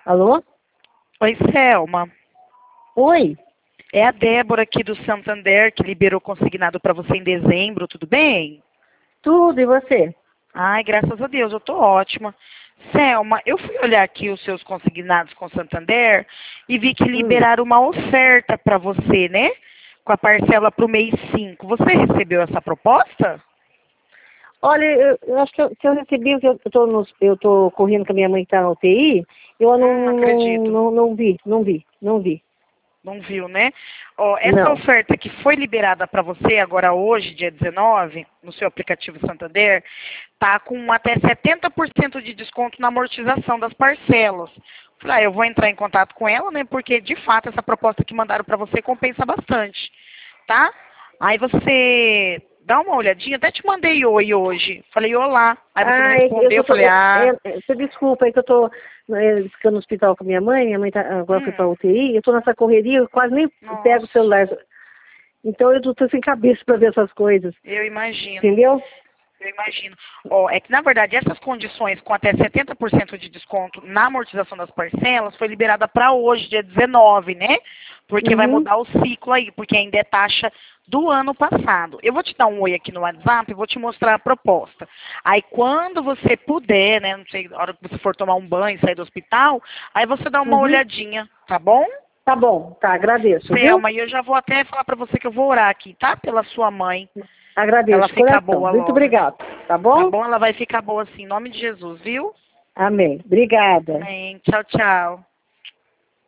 Alô? Oi, Selma. Oi, É a Débora aqui do Santander, que liberou consignado para você em dezembro, tudo bem? tudo, e você? Ai, graças a Deus, eu tô ótima. Selma, eu fui olhar aqui os seus consignados com o Santander e vi que Hum. liberaram uma oferta para você, né? Com a parcela para o mês 5. Você recebeu essa proposta? Olha, eu acho que eu recebi, eu tô correndo com a minha mãe que tá na UTI, eu Não acredito. não vi. Não viu, né? Ó, essa Não. oferta que foi liberada para você agora hoje, dia 19, no seu aplicativo Santander, tá com até 70% de desconto na amortização das parcelas. Falei, eu vou entrar em contato com ela, né? Porque de fato essa proposta que mandaram para você compensa bastante, tá? Aí você dá uma olhadinha, até te mandei oi hoje. Falei, olá. Aí você não Ah, é que eu respondeu, falei, você desculpa, é que eu tô ficando no hospital com a minha mãe agora foi pra hum, UTI, eu tô nessa correria, eu quase nem pego o nossa, celular. Então eu tô sem cabeça pra ver essas coisas, eu imagino. entendeu? Eu imagino. Ó, é que, na verdade, essas condições com até 70% de desconto na amortização das parcelas foi liberada para hoje, dia 19, né? Porque vai Uhum, mudar o ciclo aí, porque ainda é taxa do ano passado. Eu vou te dar um oi aqui no WhatsApp e vou te mostrar a proposta. Aí, quando você puder, né? Não sei, na hora que você for tomar um banho, sair do hospital, aí você dá uma uhum. olhadinha, tá bom? Tá bom, tá, agradeço, viu? Selma, e eu já vou até falar para você que eu vou orar aqui, tá? Pela sua mãe, pra Agradeço ela de ficar coração. boa Muito logo. obrigada. Tá Tá bom? bom? Ela vai ficar boa assim, em nome de Jesus, viu? Amém. Obrigada. Amém. Tchau, tchau.